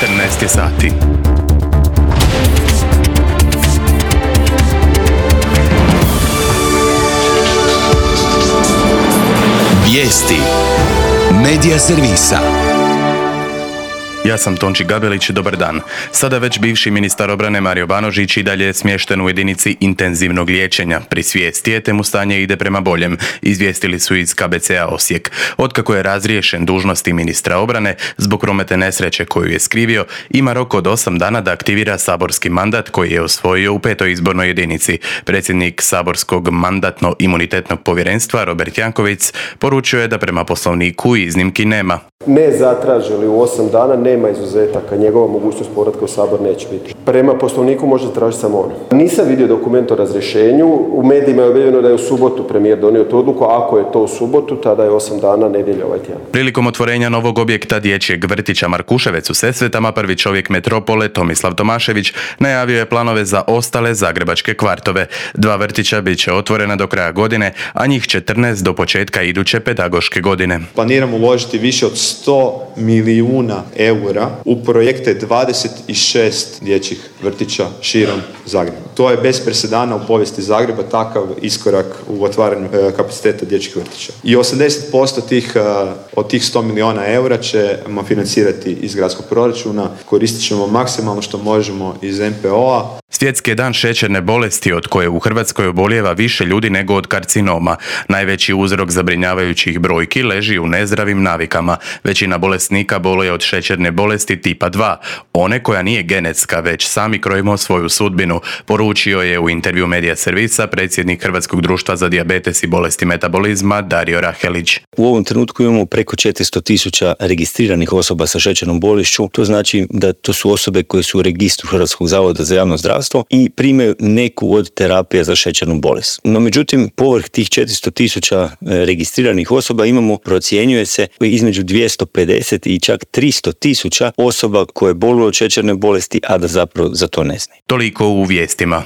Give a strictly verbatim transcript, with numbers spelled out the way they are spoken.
četrnaest sati. Vijesti Medija servisa. Ja sam Tonči Gabelić, dobar dan. Sada već bivši ministar obrane Mario Banožić i dalje je smješten u jedinici intenzivnog liječenja. Pri svijesti je, te mu stanje ide prema boljem, izvijestili su iz K B C-a Osijek. Otkako je razriješen dužnosti ministra obrane zbog prometne nesreće koju je skrivio, ima rok od osam dana da aktivira saborski mandat koji je osvojio u petoj izbornoj jedinici. Predsjednik saborskog mandatno-imunitetnog povjerenstva Robert Janković poručio je da prema poslovniku iznimki nema. Ne zatraži li u osam dana, nema izuzetaka, njegova mogućnost povratka u Sabor neće biti. Prema poslovniku može tražiti samo on. Nisam vidio dokument o razrješenju, u medijima je objavljeno da je u subotu premijer donio tu odluku, a ako je to u subotu, tada je osam dana, nedjelja ovaj tjedan. Prilikom otvorenja novog objekta dječjeg vrtića Markuševec u Sesvetama, prvi čovjek metropole Tomislav Tomašević najavio je planove za ostale zagrebačke kvartove. Dva vrtića bit će otvorena do kraja godine, a njih četrnaest do početka iduće pedagoške godine. Planiramo uložiti više od sto milijuna eura u projekte dvadeset šest dječjih vrtića širom Zagreba. To je bez presedana u povijesti Zagreba, takav iskorak u otvaranju kapaciteta dječjih vrtića. I osamdeset posto tih, od tih sto milijuna eura ćemo financirati iz gradskog proračuna. Koristit ćemo maksimalno što možemo iz M P O-a. Svjetski je dan šećerne bolesti od koje u Hrvatskoj obolijeva više ljudi nego od karcinoma. Najveći uzrok zabrinjavajućih brojki leži u nezdravim navikama. Većina bolesnika boluje od šećerne bolesti tipa dva, one koja nije genetska, već sami krojimo svoju sudbinu, poručio je u intervju Medija servisa predsjednik Hrvatskog društva za dijabetes i bolesti metabolizma Dario Rahelić. U ovom trenutku imamo preko četiristo tisuća registriranih osoba sa šećernom bolešću. To znači da to su osobe koje su u registru Hrvatskog zavoda za javno zdravstvo i primaju neku od terapija za šećernu bolest. No međutim, povrh tih četiristo tisuća registriranih osoba imamo, procjenjuje se, između dvjesto pedeset i čak tristo tisuća osoba koje boluju od šećerne bolesti, a da zapravo za to ne znaju. Toliko u vijestima.